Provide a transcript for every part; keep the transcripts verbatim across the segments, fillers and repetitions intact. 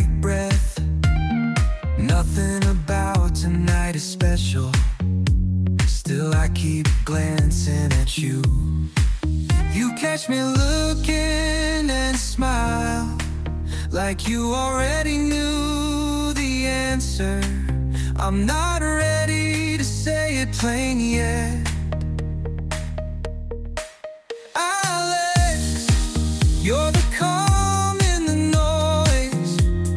like breath. Nothing about tonight is special. Still I keep glancing at you. You catch me looking and smile, like you already knew the answer. I'm not ready to say it plain yet. Alex, you're the calm in the noise.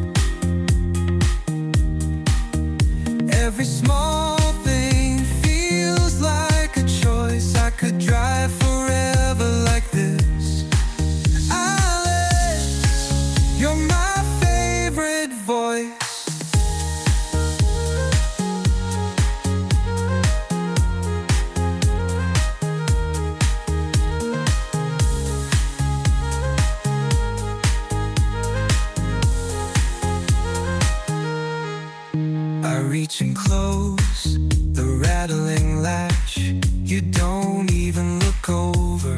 Every small thing feels like a choice. I could drive forever like this. Alex, you're my favorite voice. I reach and close the rattling latch. You don't even look over.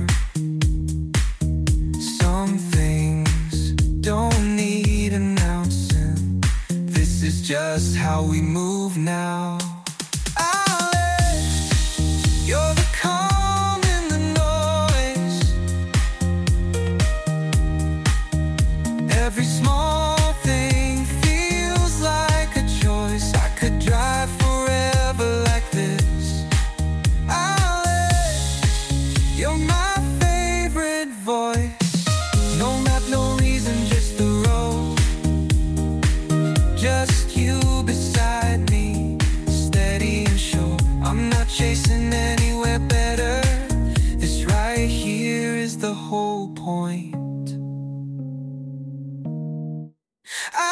Some things don't need announcing. This is just how we move now. Alex, you're the calm in the noise. Every small thing feels like a choice. I could drive forever like this. Alex, you're my favorite voice. No map, no reason, just the road. Just you beside me, steady and sure. I'm not chasing anywhere better. This right here is the whole point.